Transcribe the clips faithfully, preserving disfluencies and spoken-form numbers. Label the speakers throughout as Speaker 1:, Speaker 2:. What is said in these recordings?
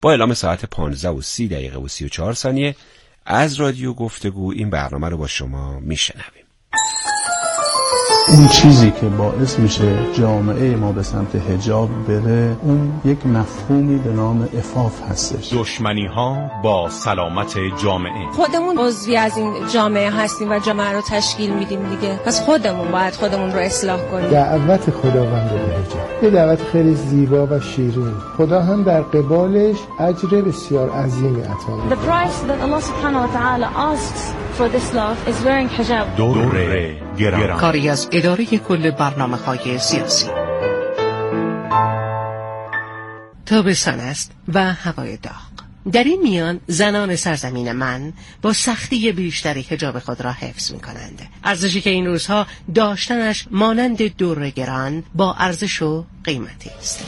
Speaker 1: با اعلام ساعت پانزده و سی دقیقه و سی و چهار ثانیه از رادیو گفتگو این برنامه رو با شما میشنویم.
Speaker 2: اون چیزی که باعث میشه جامعه ما به سمت حجاب بره، اون یک مفهومی به نام عفاف هستش.
Speaker 3: دشمنی ها با سلامت جامعه.
Speaker 4: خودمون عضوی از این جامعه هستیم و جامعه رو تشکیل میدیم دیگه، پس خودمون باید خودمون رو اصلاح کنیم.
Speaker 5: دعوت خداوند به حجاب یه دعوت خیلی زیبا و شیرین، خدا هم در قبالش اجر بسیار عظیمی عطا می‌کنه.
Speaker 6: The price that Allah subhanahu wa ta'ala asks for this love is wearing hijab.
Speaker 3: دور گران.
Speaker 7: کاری از اداره کل برنامه‌های سیاسی. تابستان است و هوای داغ. در این میان زنان سرزمین من با سختی بیشتری حجاب خود را حفظ می‌کنند. ارزشی که این روزها داشتنش مانند دور گران با ارزش و قیمتی است.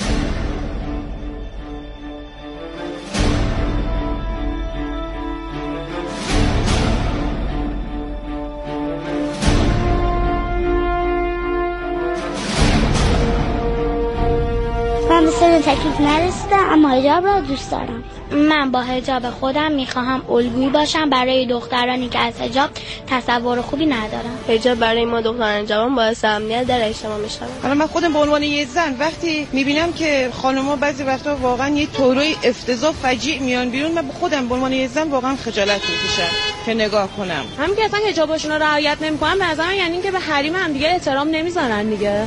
Speaker 8: من به سن تکلیف نرسیدم اما حجاب را دوست دارم.
Speaker 9: من با حجاب خودم میخواهم الگویی باشم برای دخترانی که از حجاب تصور خوبی ندارن.
Speaker 10: حجاب برای ما دختران جوان باعث امنیت در اجتماع میشه.
Speaker 11: حالا من خودم به عنوان یه زن وقتی میبینم که خانم‌ها بعضی وقتا واقعا یه طوری افتضاح فجیع میان بیرون، من خودم به عنوان یه زن واقعا خجالت میکشم که نگاه کنم.
Speaker 4: همین که اصلا حجابشون رو رعایت نمیکنن به نظر من یعنی که به حریم هم دیگه احترام نمیذارن دیگه.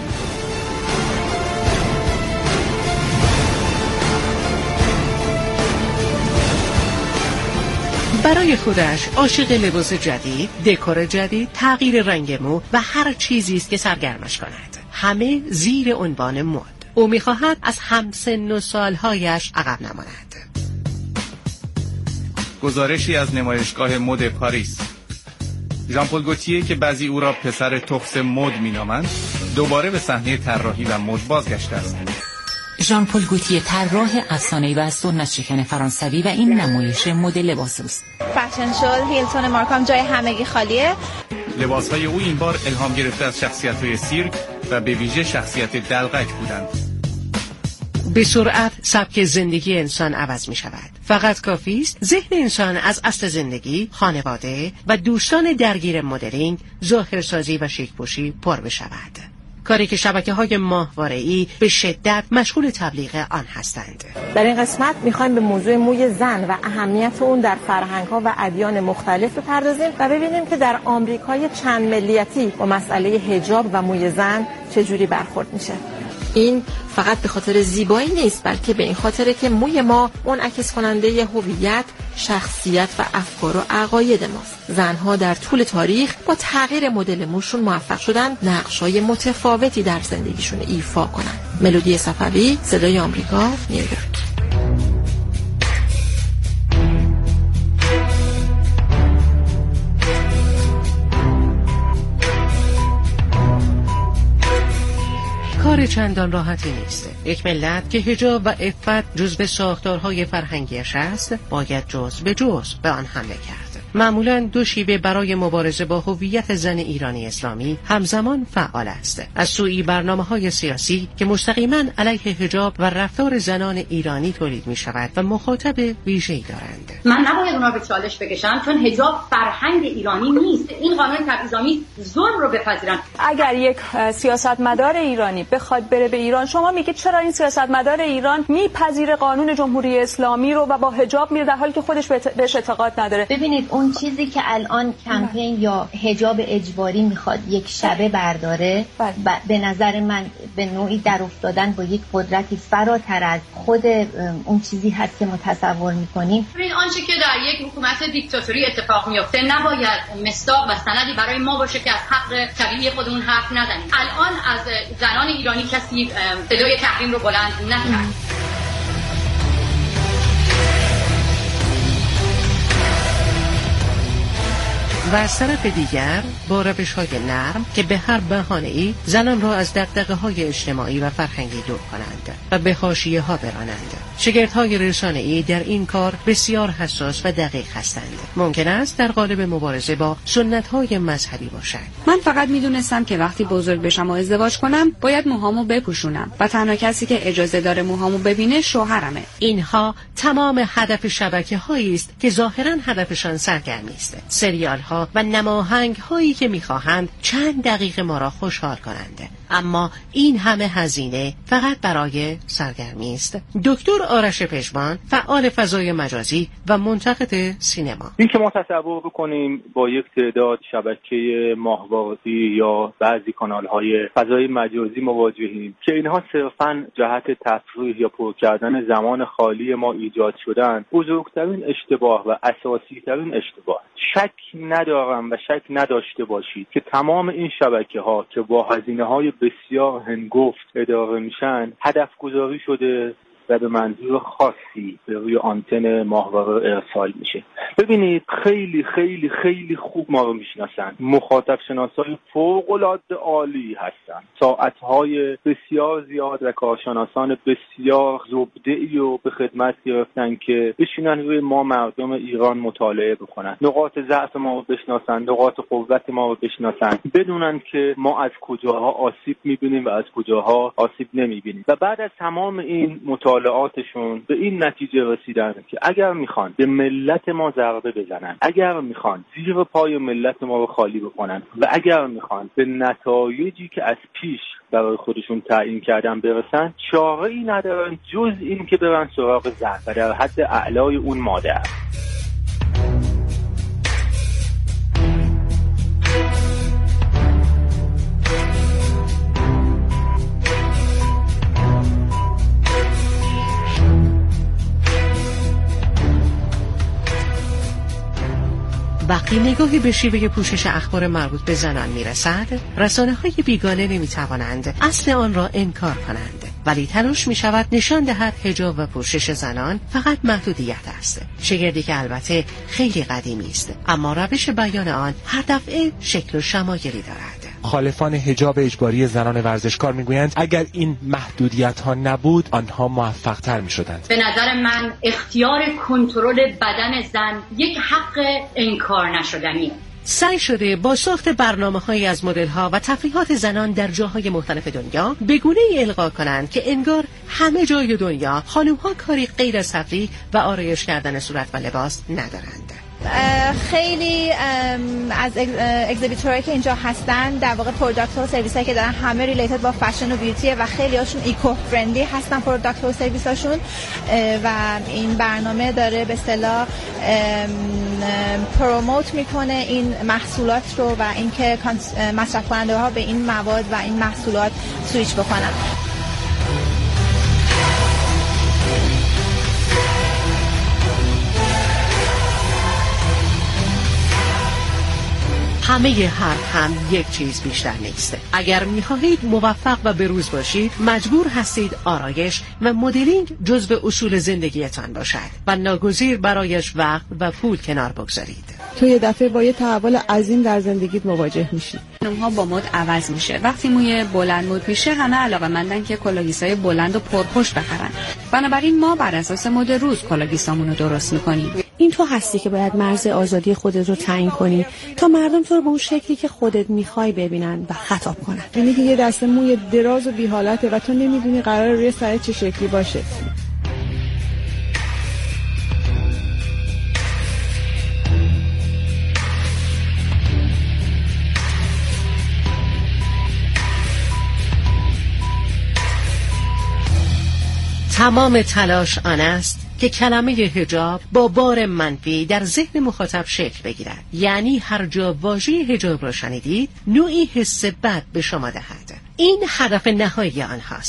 Speaker 7: برای خودش عاشق لباس جدید، دکور جدید، تغییر رنگ مو و هر چیزی است که سرگرمش کند. همه زیر عنوان مد. او می‌خواهد از همسن و سالهایش عقب نماند.
Speaker 12: گزارشی از نمایشگاه مد پاریس. ژان پل گوتیه که بعضی او را پسر تخس مد می‌نامند، دوباره به صحنه طراحی و مد بازگشته است.
Speaker 13: ژان پل گوتیه طراح افسانه‌ای و سنت شکن فرانسوی و این نمایش مد لباس است.
Speaker 14: فشن شو هیلتون مارکام جای همگی خالیه.
Speaker 12: لباس‌های او این بار الهام گرفته از شخصیت‌های سیرک و به ویژه شخصیت دلقک بودند.
Speaker 7: به سرعت سبک زندگی انسان عوض می شود. فقط کافی است ذهن انسان از اصل زندگی، خانواده و دوستان درگیر مدلینگ، ظاهرسازی و شیک‌پوشی پر بشود. کاری که شبکه‌های ماهواره‌ای به شدت مشغول تبلیغ آن هستند.
Speaker 15: در این قسمت می‌خوایم به موضوع موی زن و اهمیت اون در فرهنگ‌ها و ادیان مختلف بپردازیم و ببینیم که در آمریکای چند ملیتی با مسئله حجاب و موی زن چجوری برخورد میشه. این فقط به خاطر زیبایی نیست، بلکه به این خاطره که موی ما منعکس کننده هویت، شخصیت و افکار و عقاید ماست. زنها در طول تاریخ با تغییر مدل موشون موفق شدن نقش‌های متفاوتی در زندگیشون ایفا کنن. ملودی صفوی، صدای آمریکا، نیویورک.
Speaker 7: کار چندان راحتی نیست. یک ملت که حجاب و عفت جزء ساختارهای فرهنگیش است، باید جز به جز به آن حمله کرد. معمولاً دو شیوه برای مبارزه با هویت زن ایرانی اسلامی همزمان فعال است. از سوی برنامه‌های سیاسی که مستقیماً علیه حجاب و رفتار زنان ایرانی تولید می‌شود و مخاطب ویژه‌ای دارند.
Speaker 16: من نباید اونا رو به چالش بکشم، چون حجاب فرهنگ ایرانی نیست. این قانون تبعیض‌آمیز ظلم رو بپذیرن.
Speaker 17: اگر یک سیاستمدار ایرانی بخواد بره به ایران، شما میگید چرا این سیاستمدار ایران میپذیره قانون جمهوری اسلامی رو و با حجاب میره در حالی که خودش بهش اعتقاد نداره؟
Speaker 18: ببینید اون چیزی که الان کمپین یا حجاب اجباری میخواد یک شبه برداره، و به نظر من به نوعی در افتادن با یک قدرتی فراتر از خود اون چیزی هست که ما تصور میکنیم.
Speaker 16: ببین آنچه که در یک حکومت دیکتاتوری اتفاق میفته نباید مصداق و سندی برای ما باشه که از حق طبیعی خودمون حرف نزنیم. الان از زنان ایرانی کسی صدای تحریم رو بلند نکرد.
Speaker 7: و از طرف دیگر با روش‌های نرم که به هر بهانه‌ای زنان را از دغدغه‌های اجتماعی و فرهنگی دور کنند و به حاشیه‌ها برانند. شگردهای رسانه‌ای در این کار بسیار حساس و دقیق هستند. ممکن است در قالب مبارزه با سنت‌های مذهبی باشد.
Speaker 19: من فقط می‌دونستم که وقتی بزرگ بشم و ازدواج کنم باید موهامو بپوشونم و تنها کسی که اجازه داره موهامو ببینه شوهرمه.
Speaker 7: اینها تمام هدف شبکه‌هایی است که ظاهراً هدفشان سرگرمی است. سریال‌ها و نماهنگ‌هایی که می‌خواهند چند دقیقه ما را خوشحال کنند. اما این همه هزینه فقط برای سرگرمی است. دکتر آرش پژمان، فعال فضای مجازی و منتقد سینما:
Speaker 20: این که ما تصور بکنیم با یک تعداد شبکه ماهواره‌ای یا بعضی کانال‌های فضای مجازی مواجهیم که اینها صرفاً جهت تفریح یا پر کردن زمان خالی ما ایجاد شدن، بزرگترین اشتباه و اساسی‌ترین اشتباه. شک ندارم و شک نداشته باشید که تمام این شبکه‌ها که با هزینه‌های بسیار هنگفت اداره میشن هدف گذاری شده و به منظور خاصی به روی آنتن ماهواره ارسال میشه. ببینید خیلی خیلی خیلی خوب ما رو میشناسن، مخاطب شناسای فوق‌العاده عالی هستن، ساعتهای بسیار زیاد و کارشناسان بسیار زبده‌ای رو به خدمت گرفتن که بشینن روی ما مردم ایران مطالعه بکنن، نقاط ضعف ما رو بشناسن، نقاط قوت ما رو بشناسن، بدونن که ما از کجاها آسیب میبینیم و از کجاها آسیب نمیبینیم و بعد از تمام این مطالعه مطالعاتشون به این نتیجه رسیدن که اگر میخوان به ملت ما ضربه بزنن، اگر میخوان زیر پای ملت ما رو خالی بکنن و اگر میخوان به نتایجی که از پیش برای خودشون تعیین کردن برسن، چاره ای ندارن جز این که برن سراغ زن و در حد اعلای اون مادر.
Speaker 7: وقتی نگاهی به شیوه پوشش اخبار مربوط به زنان میرسد، رسانه‌های بیگانه نمیتوانند اصل آن را انکار کنند، ولی تلاش میشود نشان دهد حجاب و پوشش زنان فقط محدودیت است. شگردی که البته خیلی قدیمی است، اما روش بیان آن هر دفعه شکل و شمایلی دارد.
Speaker 21: مخالفان حجاب اجباری زنان ورزشکار میگویند اگر این محدودیت ها نبود آنها موفق تر میشدند.
Speaker 16: به نظر من اختیار کنترل بدن زن یک حق انکار نشدنی.
Speaker 7: سعی شده با ساخت برنامه‌هایی از مدل‌ها و تفریحات زنان در جاهای مختلف دنیا به گونه‌ای القا کنند که انگار همه جای دنیا خانم‌ها کاری غیر از تفریح و آرایش کردن صورت و لباس ندارند.
Speaker 14: خیلی از اگزیبیتورایی که اینجا هستن در واقع پروداکت و سرویس هایی که دارن همه ریلیتد با فشن و بیوتیه و خیلی هاشون ایکو فرندلی هستن پروداکت و سرویس هاشون و این برنامه داره به اصطلاح پروموت میکنه این محصولات رو و اینکه مصرف کننده ها به این مواد و این محصولات سویچ بکنن.
Speaker 7: همه حرف هم یک چیز بیشتر نیست. اگر می‌خواهید موفق و بروز باشید، مجبور هستید آرایش و مدلینگ جزو اصول زندگیتان باشد و ناگزیر برایش وقت و پول کنار بگذارید.
Speaker 22: تو یه دفعه با یه تحول عظیم در زندگیت مواجه میشی.
Speaker 19: خانم‌ها با مد عوض میشه. وقتی موی بلند مد میشه، همه علاقه‌مندن که کلاهگیسای بلند و پرپشت بخرن. بنابراین ما بر اساس مد روز کلاهگیسامون رو درست می‌کنیم.
Speaker 23: این تو هستی که باید مرز آزادی خودت رو تعیین کنی تا مردم تو رو به اون شکلی که خودت میخوای ببینن و خطاب کنن.
Speaker 22: یعنی که یه دسته موی دراز و بی حالته و تو نمیدونی قرار روی سر چه شکلی باشه.
Speaker 7: تمام تلاش آن است که کلمه حجاب با بار منفی در ذهن مخاطب شکل بگیرد. یعنی هر جا واژه حجاب را شنیدید نوعی حس بد به شما دهد. این هدف نهایی آنهاست.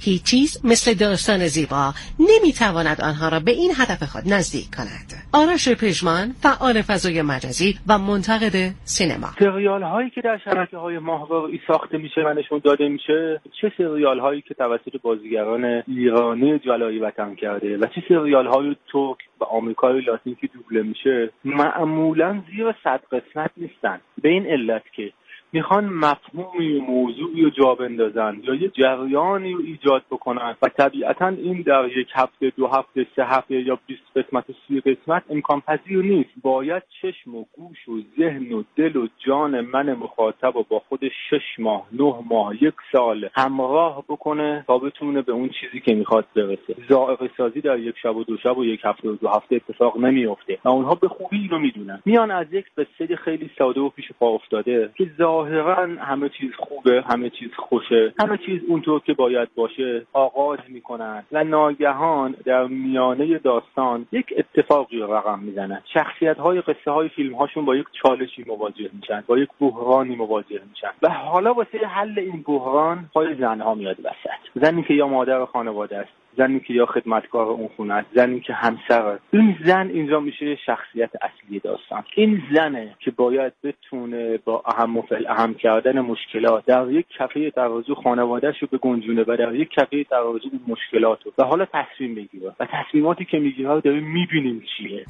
Speaker 7: هیچ چیز مثل داستان زیبا نمیتواند آنها را به این هدف خود نزدیک کند. آرش پژمان، فعال فضای مجازی و منتقد سینما.
Speaker 20: سریال هایی که در شبکه‌های ماهواره‌ای ساخته میشه و نشون داده میشه، چه سریال هایی که توسط بازیگران ایرانی جلایی وطن کرده و چه سریال های ترک و آمریکای لاتین که دوبله میشه، معمولا زیر صد قسمت نیستن، به این علت که میخوان مفهومی موضوعی رو جا بندازن یا یه جریانی رو ایجاد بکنن و طبیعتا این در یک هفته، دو هفته، سه هفته یا بیست قسمت و سی قسمت امکان پذیر نیست. باید چشم و گوش و ذهن و دل و جان من مخاطب و با خودش شش ماه، نه ماه، یک سال همراه بکنه تا بتونه به اون چیزی که میخواد برسه. ذائقه سازی در یک شب و دو شب و یک هفته و دو هفته اتفاق نمیفته و اونها به خوبی اینو میدونن. میان از یک قصه خیلی ساده و پیش پا افتاده که ظاهرا همه چیز خوبه، همه چیز خوشه، همه چیز اونطور که باید باشه آغاز میکنن و ناگهان در میانه داستان یک اتفاقی رقم میزنن. شخصیت های قصه های فیلم هاشون با یک چالشی مواجه میشن، با یک بحرانی مواجه میشن و حالا واسه حل این بحران پای زنها میاد وسط. زنی که یا مادر خانواده است، زنی که یا خدمتکار اون خونه است، زنی که همسر. این زن اینجا میشه شخصیت اصلی داستان. این زنه که باید بتونه با اهم و فالاهم کردن مشکلات در یک کفه ترازو خانواده‌اش رو بگنجونه و در یک کفه ترازو اون مشکلات رو و حالا تصمیم بگیره و تصمیماتی که میگیره رو داریم میبینیم چیه.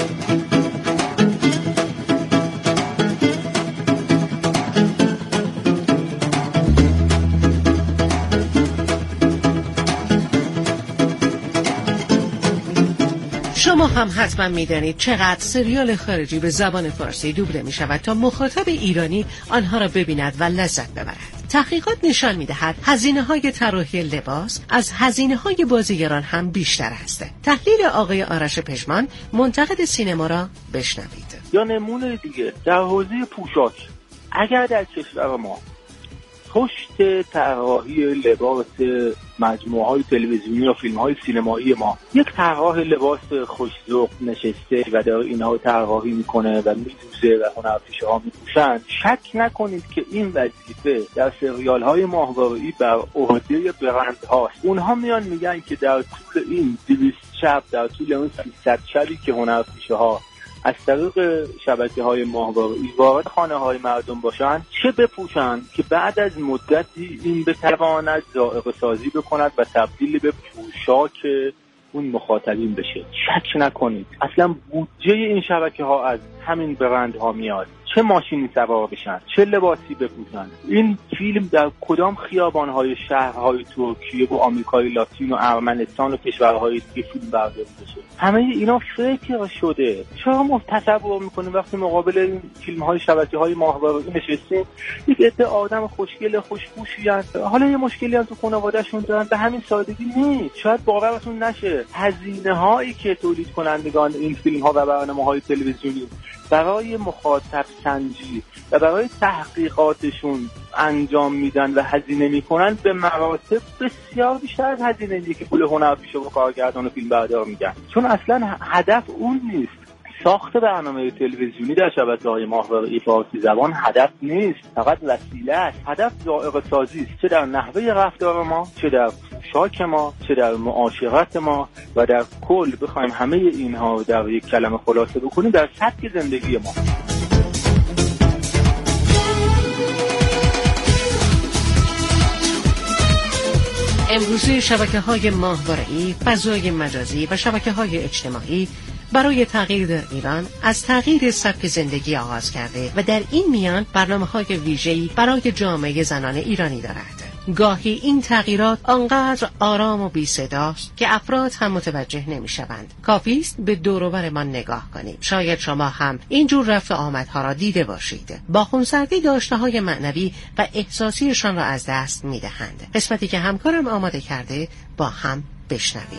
Speaker 7: شما هم حتما میدانید چقدر سریال خارجی به زبان فارسی دوبله می شود تا مخاطب ایرانی آنها را ببیند و لذت ببرد. تحقیقات نشان می دهد هزینه های طراحی لباس از هزینه های بازیگران هم بیشتر است. تحلیل آقای آرش پژمان، منتقد سینما را بشنوید.
Speaker 20: یا نمونه دیگه در حوزه پوشاک، اگر در کشور ما پشت طراحی لباس مجموعه های تلویزیونی و فیلم های سینمایی ما یک طراح لباس خوش‌ذوق نشسته و در اینها طراحی میکنه و میدوزه و هنرپیشه ها میپوشن، شک نکنید که این وظیفه در سریال های ماهواره‌ای بر عهده برند هاست. اونها میان میگن که در طول این دویست شب، در طول اون سیصد شبی که هنرپیشه ها از طریق شبکه‌های ماهواره‌ای وارد خانه‌های مردم باشن، چه بپوشن که بعد از مدتی این بتواند ذائقه سازی بکند و تبدیل به پوشاک اون مخاطبین بشه. شک نکنید اصلا بودجه این شبکه‌ها از همین برندها میاد. چه ماشینی سوار بشن، چه لباسی بپوشن، این فیلم در کدام خیابان‌های شهرهای ترکیه و آمریکای لاتین و ارمنستان و کشورهای دیگه فیلم برداری بشه. همه اینا فکر شده. چرا ما تصور میکنیم وقتی مقابل این فیلم‌های شبکه‌های ماهواره‌ای نشستیم یک عده آدم خوشگل خوش‌پوشی هستن، حالا یه مشکلی هم تو خانواده‌شون دارن، به همین سادگی نیست. شاید باورتون نشه هزینه‌هایی که تولید کنندگان این فیلم‌ها و برنامه‌های تلویزیونی برای مخاطب سنجی و برای تحقیقاتشون انجام میدن و هزینه میکنن به مراتب بسیار بیشتر از هزینه‌ای که پول هنرپیشه و کارگردان و فیلم بردار میگن، چون اصلا هدف اون نیست. ساخت برنامه تلویزیونی در شبکه‌های ماهواره‌ای فارسی زبان هدف نیست، فقط وسیله است. هدف ذائقه سازی است، چه در نحوه رفتار ما، چه در پوشاک ما، چه در معاشرت ما و در کل بخوایم همه اینها در یک کلمه خلاصه بکنیم در سبک زندگی ما.
Speaker 7: امروزه شبکه‌های ماهواره‌ای، فضای مجازی و شبکه‌های اجتماعی برای تغییر در ایران از تغییر سبک زندگی آغاز کرده و در این میان برنامه‌های ویژه‌ای برای جامعه زنان ایرانی دارد. گاهی این تغییرات آنقدر آرام و بی صداست که افراد هم متوجه نمی‌شوند. کافی است به دور و برمان نگاه کنیم. شاید شما هم اینجور رفت آمدها را دیده باشید. با خونسردی داشته‌های معنوی و احساسیشان را از دست می‌دهند. قسمتی که همکارم آماده کرده با هم بشنویم.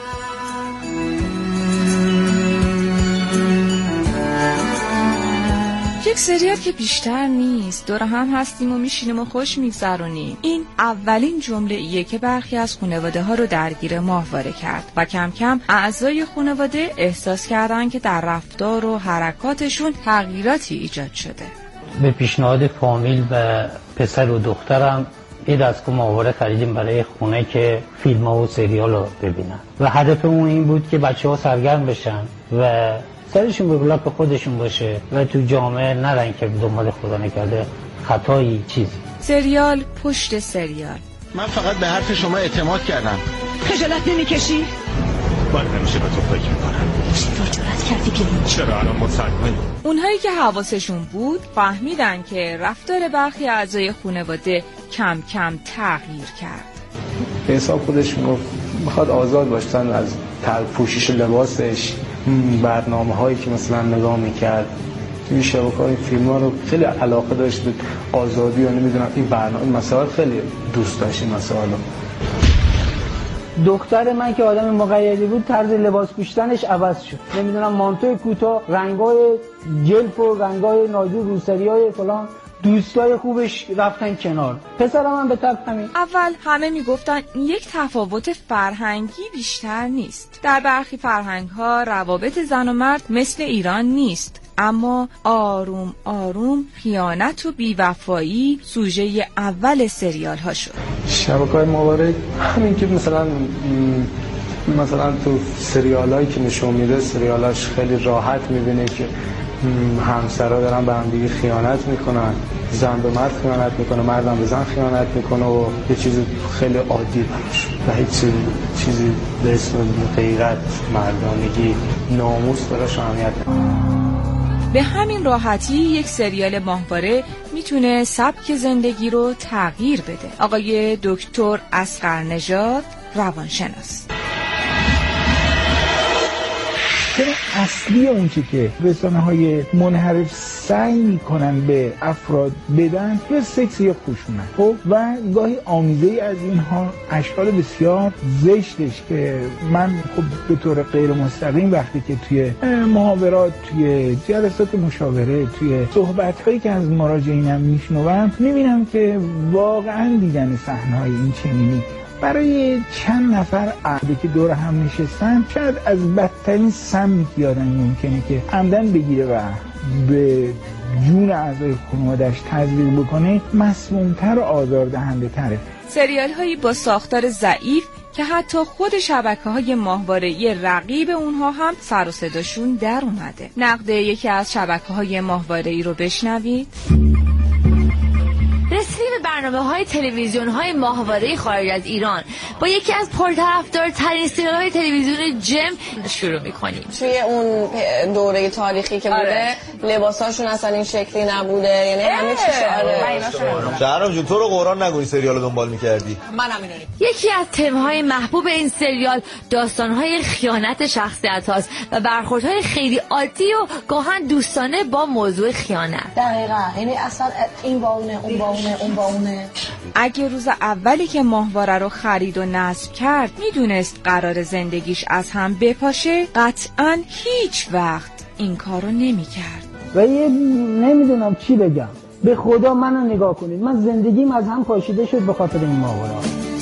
Speaker 1: یک سریال که بیشتر نیست، دور هم هستیم و میشینیم و خوش میگذرونیم. این اولین جمله ایه که برخی از خانواده ها رو درگیر ماهواره کرد و کم کم اعضای خانواده احساس کردن که در رفتار و حرکاتشون تغییراتی ایجاد شده.
Speaker 2: به پیشنهاد فامیل و پسر و دخترم یه دستگاه ماهواره خریدیم برای خونه که فیلم ها و سریال رو ببینن و هدفمون این بود که بچه ها سرگرم بشن و سرشون به بلاک خودشون باشه و تو جامعه نرن که دنبال خدا نکرده خطایی چیزی.
Speaker 1: سریال پشت سریال.
Speaker 5: من فقط به حرف شما اعتماد کردم.
Speaker 6: خجالت نمیکشی؟
Speaker 3: من همیشه به تو فکر میکنم.
Speaker 6: چطور جرأت کردی بیرون؟
Speaker 3: چرا الان مطمئنی؟
Speaker 1: اونهایی که حواسشون بود فهمیدن که رفتار برخی اعضای خانواده کم کم تغییر کرد.
Speaker 24: به حساب خودش میخواد آزاد باشن از پوشش لباسش، برنامه هایی که مثلا نگاه میکرد توی شبکه‌های این فیلم ها رو خیلی علاقه داشت به آزادی و نمیدونم این برنامه مسائل خیلی دوست داشت این مسائل رو.
Speaker 2: دختر من که آدم مقیدی بود طرز لباس پوشیدنش عوض شد. نمیدونم مانتوی کوتاه، رنگای جلف و رنگای ناجور، روسریای فلان، دوستای خوبش رفتن کنار. پسرم هم به طب همین.
Speaker 1: اول همه میگفتن یک تفاوت فرهنگی بیشتر نیست. در برخی فرهنگ‌ها روابط زن و مرد مثل ایران نیست. اما آروم آروم خیانت و بیوفایی سوژه اول سریال ها شد.
Speaker 24: شبکه‌های ماهواره همین که مثلا مثلا تو سریال هایی که نشون میده سریالاش خیلی راحت میبینه که همسرا دارن به هم دیگه خیانت میکنن، زن به مرد خیانت میکنه، مردم به زن خیانت میکنه و یه چیز خیلی عادی براش و هیچ چیزی به اسم غیرت، مردانگی، ناموس براش اهمیت نداره.
Speaker 1: به همین راحتی یک سریال ماهواره میتونه سبک زندگی رو تغییر بده. آقای دکتر اصغرنژاد، روانشناس.
Speaker 25: چرا اصلی اون چی که رسانه‌های منحرف سعی میکنن به افراد بدن یا سکس یا خشونت، خب و گاهی آمیزه از اینها اشکال بسیار زشتش که من خب به طور غیر مستقیم وقتی که توی محاورات، توی جلسات مشاوره، توی صحبت‌هایی که از مراجعینم میشنوم میبینم که واقعا دیدن صحنه‌های این چنینی برای چند نفر عادی که دور هم نشستن شاید از بدترین سمی که آدم ممکنه که عمدن بگیره و به جون اعضای خانواده‌اش تزریق بکنه مسمومتر و آزاردهنده تره.
Speaker 1: سریال هایی با ساختار ضعیف که حتی خود شبکه‌های ماهواره‌ای رقیب اونها هم سر و صداشون در اومده. نقد یکی از شبکه‌های ماهواره‌ای رو بشنوید.
Speaker 26: رسیدیم به برنامه‌های تلویزیون‌های ماهواره‌ای خارج از ایران با یکی از پرطرفدارترین سریال‌های تلویزیون جم شروع می‌کنیم.
Speaker 27: توی اون دوره تاریخی که بوده لباساشون اصلا این شکلی نبوده، یعنی همه چی شاره.
Speaker 28: شهرام جون تو رو قرآن نگو این سریالو دنبال می‌کردی.
Speaker 27: من همینو.
Speaker 26: یکی از تم‌های محبوب این سریال داستان‌های خیانت شخصیت‌هاست و برخوردهای خیلی عادی و گاهن دوستانه با موضوع خیانت.
Speaker 27: دقیقاً، یعنی اصلا این با اونه اون با اونه اون با اونه.
Speaker 1: اگه روز اولی که ماهواره رو خرید و نصب کرد میدونست قرار زندگیش از هم بپاشه، قطعاً هیچ وقت این کارو نمی‌کرد.
Speaker 2: و یه نمیدونم چی بگم، به خدا منو نگاه کنید، من زندگیم از هم پاشیده شد به خاطر این ماهواره.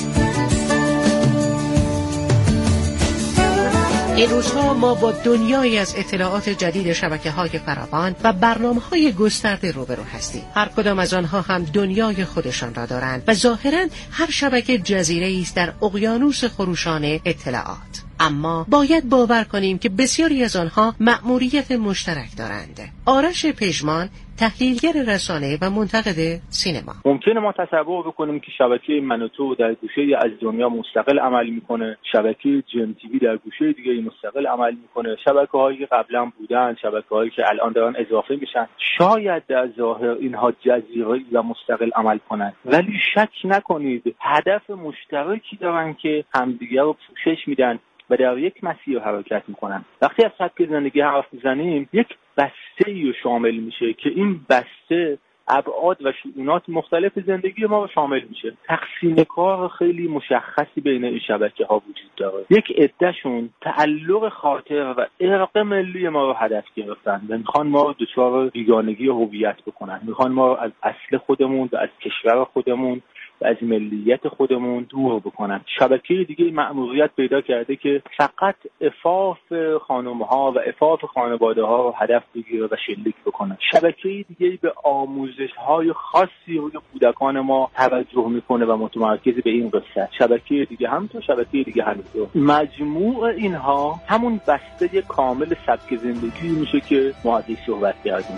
Speaker 7: این روزها ما با دنیایی از اطلاعات جدید شبکه‌های فراوان و برنامه‌های گسترده روبرو هستیم. هر کدام از آنها هم دنیای خودشان را دارند و ظاهراً هر شبکه جزیره‌ای است در اقیانوس خروشان اطلاعات. اما باید باور کنیم که بسیاری از آنها مأموریت مشترک دارند. آرش پژمان، تحلیلگر رسانه و منتقد سینما.
Speaker 20: ممکنه ما تصور بکنیم که شبکه من و تو در گوشه از دنیا مستقل عمل میکنه، شبکه جم تیوی در گوشه دیگه مستقل عمل میکنه، شبکه‌هایی که قبلا بودن، شبکه‌هایی که الان دارن اضافه میشن، شاید در ظاهر اینها جزیره‌ای و مستقل عمل کنند، ولی شک نکنید هدف مشترکی دارن که همدیگه رو پوشش میدن و در یک مسیر حرکت میکنن. وقتی از سبک زندگی حرف میزنیم یک بسته‌ای رو شامل میشه که این بسته ابعاد و شؤونات مختلف زندگی ما رو شامل میشه. تقسیم کار خیلی مشخصی بین این شبکه ها وجود داره. یک عدهشون تعلق خاطر و ارق ملی ما رو هدف گرفتن و میخوان ما رو دچار بیگانگی هویت بکنن، میخوان ما رو از اصل خودمون و از کشور خودمون و از ملیت خودمون دور بکنن. شبکه دیگه مأموریت پیدا کرده که فقط عفاف خانم‌ها و عفاف خانواده‌ها رو هدف بگیره و شلیک بکنه. شبکه دیگه به آموزش‌های خاصی روی کودکان ما توجه میکنه و متمرکز به این قصه. شبکه دیگه همینطور، شبکه دیگه همینطور. مجموع اینها همون بسته کامل سبک زندگی میشه که ما ازش صحبت کردیم.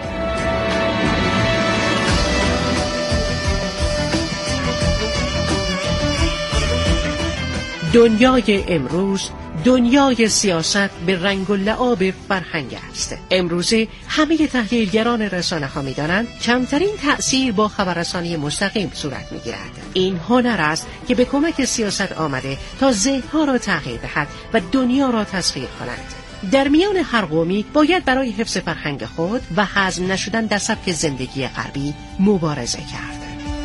Speaker 7: دنیای امروز دنیای سیاست به رنگ و لعاب فرهنگ است. امروزه همه تحلیلگران رسانه ها می دانند کمترین تأثیر با خبررسانی مستقیم صورت می گیرد. این هنر است که به کمک سیاست آمده تا ذهنها را تغییر دهد و دنیا را تسخیر کند. در میان هر قومی باید برای حفظ فرهنگ خود و هضم نشدن در سبک زندگی غربی مبارزه کرد.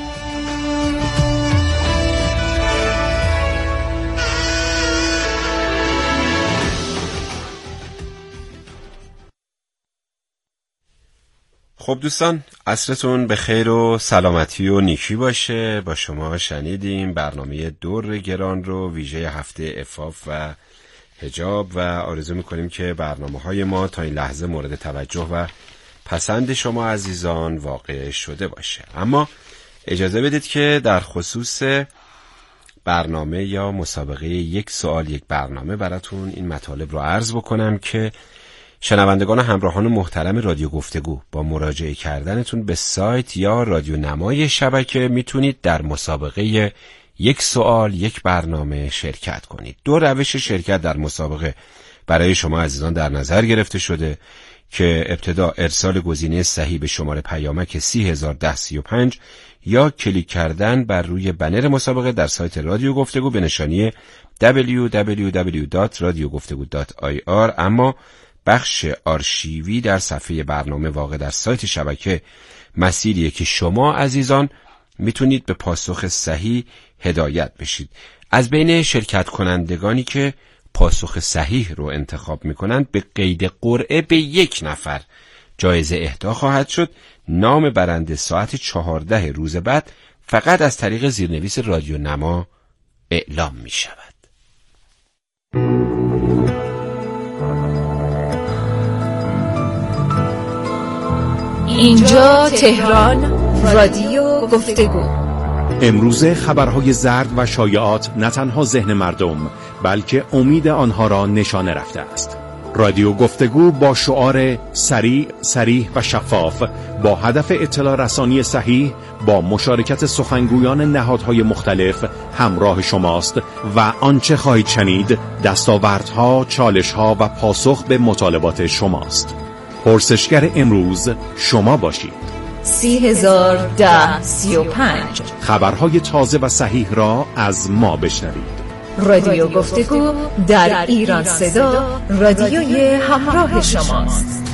Speaker 4: خب دوستان، عصرتون به خیر و سلامتی و نیکی باشه. با شما شنیدیم برنامه دور گران رو، ویژه هفته عفاف و حجاب، و آرزو میکنیم که برنامه‌های ما تا این لحظه مورد توجه و پسند شما عزیزان واقع شده باشه. اما اجازه بدید که در خصوص برنامه یا مسابقه یک سوال یک برنامه براتون این مطالب رو عرض بکنم که شنوندگان و همراهان محترم رادیو گفتگو، با مراجعه کردنتون به سایت یا رادیو نمای شبکه میتونید در مسابقه یک سوال یک برنامه شرکت کنید. دو روش شرکت در مسابقه برای شما عزیزان در نظر گرفته شده که ابتدا ارسال گزینه صحیح به شماره پیامک سی هزار ده سی و پنج یا کلیک کردن بر روی بنر مسابقه در سایت رادیو گفتگو به نشانی دبلیو دبلیو دبلیو دات رادیو گفتگو دات آی آر. اما بخش آرشیوی در صفحه برنامه واقع در سایت شبکه مسیریه که شما عزیزان میتونید به پاسخ صحیح هدایت بشید. از بین شرکت کنندگانی که پاسخ صحیح رو انتخاب میکنند به قید قرعه به یک نفر جایزه اهدا خواهد شد. نام برنده ساعت چهارده روز بعد فقط از طریق زیرنویس رادیو نما اعلام میشود.
Speaker 1: اینجا تهران، رادیو گفتگو.
Speaker 8: امروزه خبرهای زرد و شایعات نه تنها ذهن مردم بلکه امید آنها را نشانه رفته است. رادیو گفتگو با شعار سریع، صریح و شفاف با هدف اطلاع رسانی صحیح با مشارکت سخنگویان نهادهای مختلف همراه شماست و آنچه خواهید شنید دستاوردها، چالشها و پاسخ به مطالبات شماست. پرسشگر امروز شما باشید.
Speaker 1: سی هزار ده سی و پنج.
Speaker 8: خبرهای تازه و صحیح را از ما بشنوید.
Speaker 1: رادیو گفتگو در ایران صدا، رادیوی همراه شماست.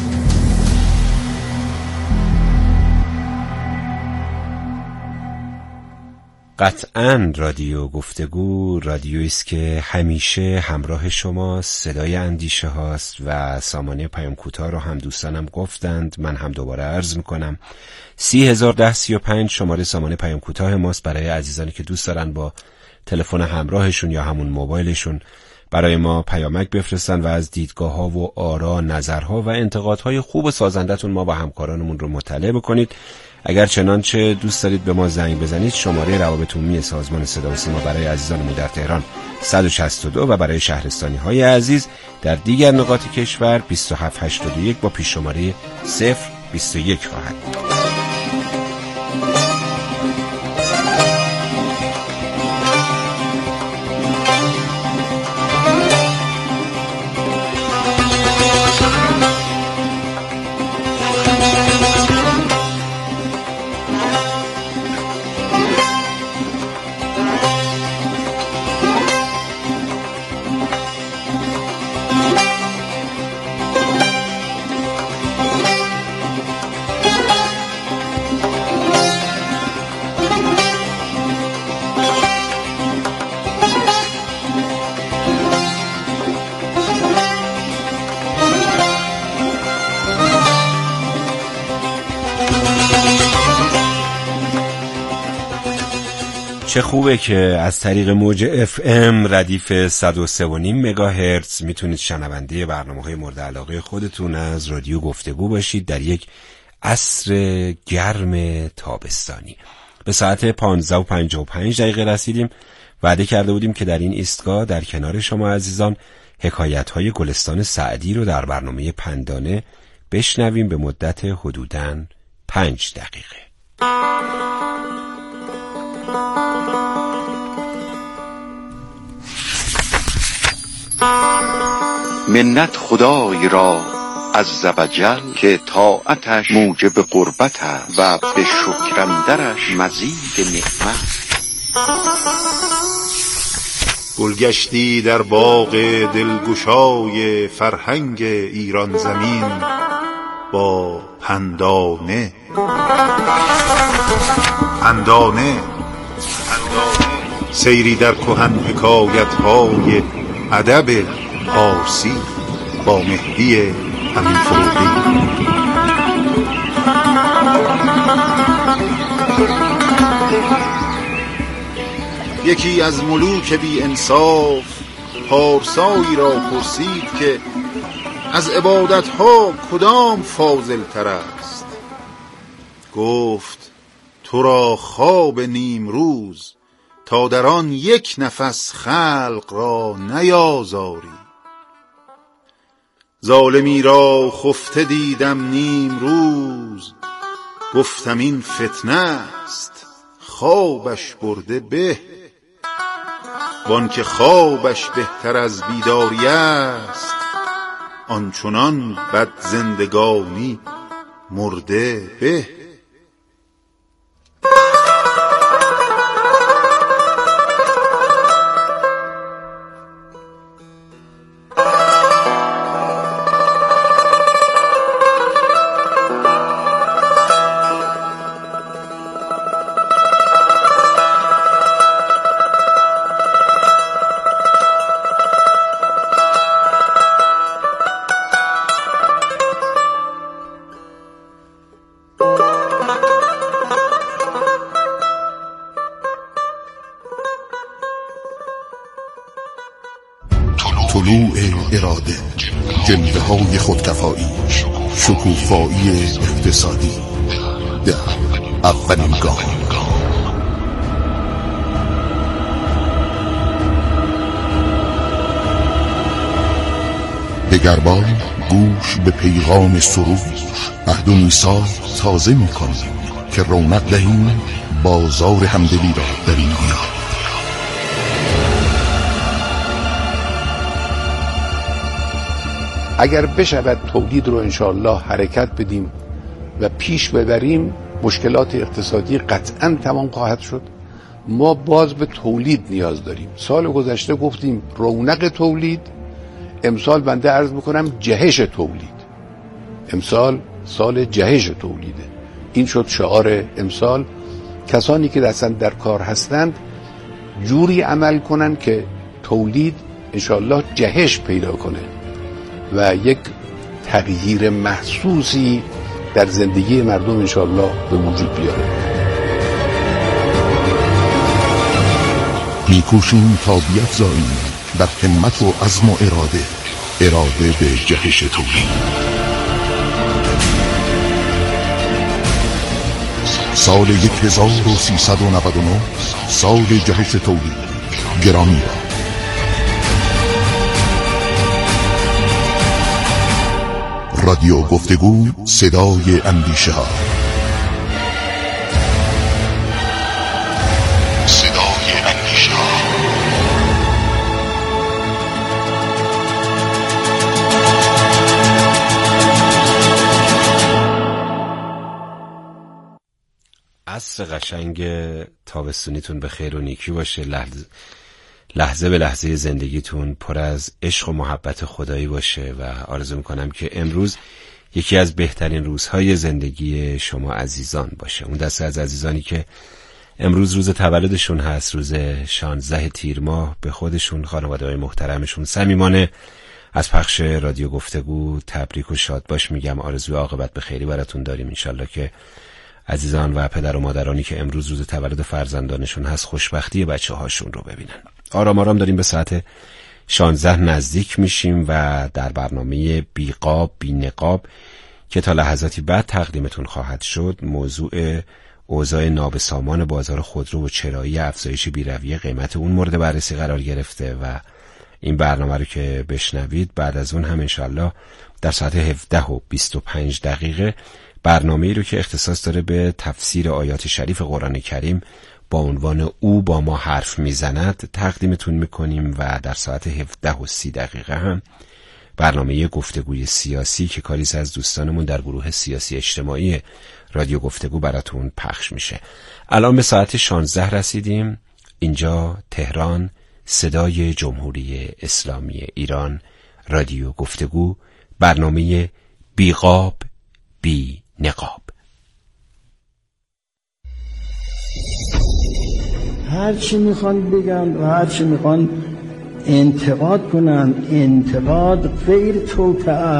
Speaker 4: قطعاً رادیو گفتگو رادیویی است که همیشه همراه شما، صدای اندیشه هاست و سامانه پیام کوتاه رو هم دوستانم گفتند، من هم دوباره عرض میکنم. سی هزار ده سی و پنج شماره سامانه پیام کوتاه ماست برای عزیزانی که دوست دارن با تلفن همراهشون یا همون موبایلشون برای ما پیامک بفرستن و از دیدگاه ها و آرا، نظرها و انتقادهای خوب و سازندتون ما با همکارانمون رو مطلع بکنید. اگر چنانچه دوست دارید به ما زنگ بزنید، شماره روابط عمومی سازمان صدا و سیما برای عزیزانمون در تهران صد و شصت و دو و برای شهرستانی های عزیز در دیگر نقاط کشور بیست و هفت هشتاد و یک با پیش شماره صفر بیست و یک خواهد بود. چه خوبه که از طریق موج اف ام ردیف صد و سه و نیم مگاهرتز میتونید شنونده برنامه‌های مورد علاقه خودتون از رادیو گفتگو باشید در یک عصر گرم تابستانی. به ساعت پانزده و پنجاه و پنج دقیقه رسیدیم. وعده کرده بودیم که در این ایستگاه در کنار شما عزیزان حکایت‌های گلستان سعدی رو در برنامه پندانه بشنویم به مدت حدوداً پنج دقیقه.
Speaker 9: منت خدای را عز و جل که طاعتش موجب قربت است و به شکرندرش مزید نعمت.
Speaker 10: گلگشتی در باغ دلگشای فرهنگ ایران زمین با پندانه پندانه سیری در کهن حکایت‌های ادب پارسی با مهدی امین فروغی. یکی از ملوک بی انصاف پارسایی را پرسید که از عبادتها کدام فاضل تر است؟ گفت تو را خواب نیم روز تا در آن یک نفس خلق را نیازاری. ظالمی را خفته دیدم نیم روز، گفتم این فتنه است خوابش برده به. وان که خوابش بهتر از بیداری است، آنچنان بد زندگانی مرده به.
Speaker 11: طلوع اراده، جلوه های خودکفایی، شکوفایی اقتصادی در اولین گام. دگربار گوش به پیغام سرود، عهد و میثاق تازه می‌کنیم که رونق دهیم بازار همدلی را در این دیار.
Speaker 12: اگر بشود تولید رو انشاءالله حرکت بدیم و پیش ببریم، مشکلات اقتصادی قطعاً تمام خواهد شد. ما باز به تولید نیاز داریم. سال گذشته گفتیم رونق تولید، امسال بنده عرض میکنم جهش تولید. امسال سال جهش تولیده. این شد شعار امسال. کسانی که دستن در کار هستند جوری عمل کنن که تولید انشاءالله جهش پیدا کنه و یک تغییر محسوسی در زندگی مردم انشاءالله به وجود بیاره.
Speaker 11: میکوشیم تا بیفزاییم در همت و عزم و اراده اراده به جهش تولید. سال یک هزار و سیصد و نود و نه سال جهش تولید. گرامی را رادیو گفتگو، صدای اندیشه ها. صدای اندیشه ها.
Speaker 4: عصر قشنگ تابستونیتون به خیر و نیکی باشه. لحظه لحظه به لحظه زندگیتون پر از عشق و محبت خدایی باشه و آرزو میکنم که امروز یکی از بهترین روزهای زندگی شما عزیزان باشه. اون دسته از عزیزانی که امروز روز تولدشون هست، روز شانزده تیر ماه، به خودشون، خانواده‌های محترمشون صمیمانه از پخش رادیو گفتگو تبریک و شاد باش میگم. آرزوی عاقبت به خیری براتون داریم انشالله که عزیزان و پدر و مادرانی که امروز روز تولد فرزندانشون هست خوشبختی بچه هاشون رو ببینن. آرام آرام داریم به ساعت شانزده نزدیک میشیم و در برنامه بیقاب بی نقاب که تا لحظاتی بعد تقدیمتون خواهد شد موضوع اوضاع نابسامان بازار خودرو و چرایی افزایش بیرویه قیمت اون مورد بررسی قرار گرفته و این برنامه رو که بشنوید بعد از اون هم انشالله در ساعت هفده و بیست و پنج دقیقه برنامه‌ای رو که اختصاص داره به تفسیر آیات شریف قرآن کریم با عنوان او با ما حرف میزند تقدیمتون میکنیم و در ساعت هفده و سی دقیقه هم برنامه گفتگوی سیاسی که کاری از دوستانمون در گروه سیاسی اجتماعی رادیو گفتگو براتون پخش میشه. الان به ساعت شانزده رسیدیم. اینجا تهران، صدای جمهوری اسلامی ایران، رادیو گفتگو، برنامه بیقاب بی نقاب.
Speaker 13: هر چی میخوان بگن و هر چی میخوان انتقاد کنن، انتقاد غیر توطئه